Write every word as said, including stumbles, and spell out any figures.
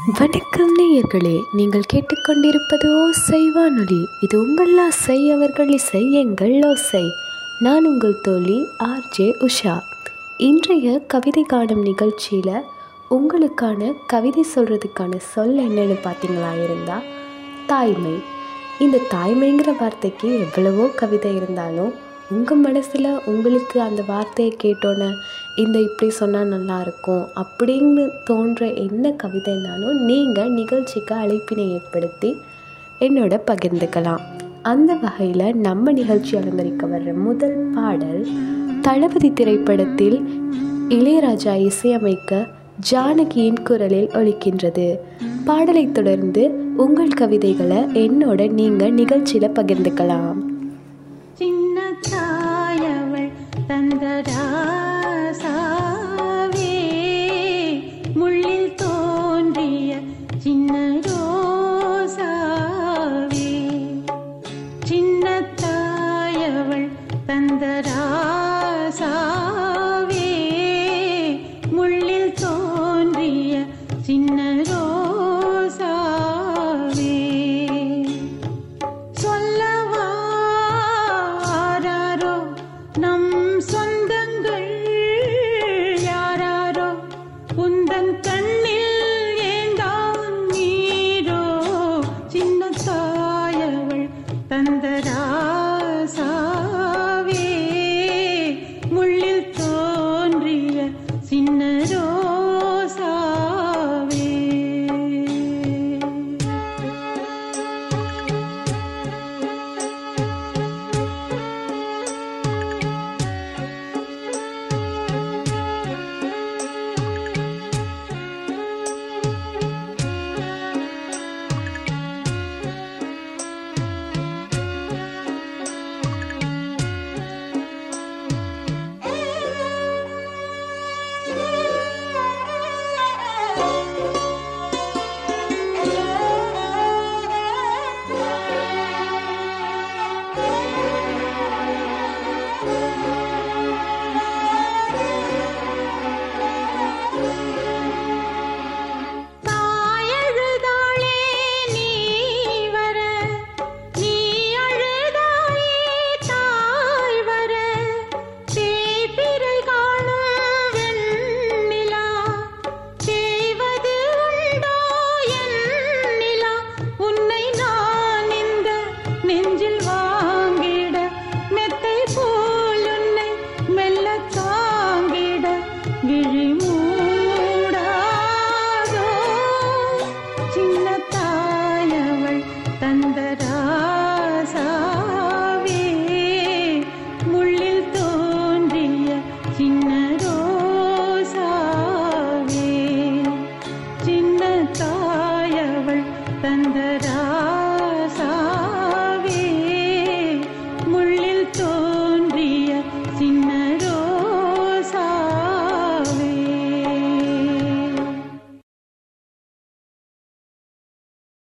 வணக்கம் நேயர்களே, நீங்கள் கேட்டுக்கொண்டிருப்பது ஓசை வானொலி. இது உங்கள் ஆசை, அவர்கள் இசை, எங்கள் ஓசை. நான் உங்கள் தோழி ஆர்ஜே உஷா. இன்றைய கவிதை காணும் நிகழ்ச்சியில் உங்களுக்கான கவிதை சொல்கிறதுக்கான சொல் என்னென்னு பார்த்தீங்களா இருந்தால் தாய்மை. இந்த தாய்மைங்கிற வார்த்தைக்கு எவ்வளவோ கவிதை இருந்தாலும் உங்கள் மனசில் உங்களுக்கு அந்த வார்த்தையை கேட்டோன்னே இந்த இப்படி சொன்னால் நல்லாயிருக்கும் அப்படின்னு தோன்ற என்ன கவிதைனாலும் நீங்கள் நிகழ்ச்சிக்கு அழைப்பினை ஏற்படுத்தி என்னோட பகிர்ந்துக்கலாம். அந்த வகையில் நம்ம நிகழ்ச்சி அலங்கரிக்க வர்ற முதல் பாடல் தளபதி திரைப்படத்தில் இளையராஜா இசையமைக்க ஜானகியின் குரலில் ஒலிக்கின்றது. பாடலை தொடர்ந்து உங்கள் கவிதைகளை என்னோட நீங்கள் நிகழ்ச்சியில் பகிர்ந்துக்கலாம். சின்ன தாயவள் தந்தரா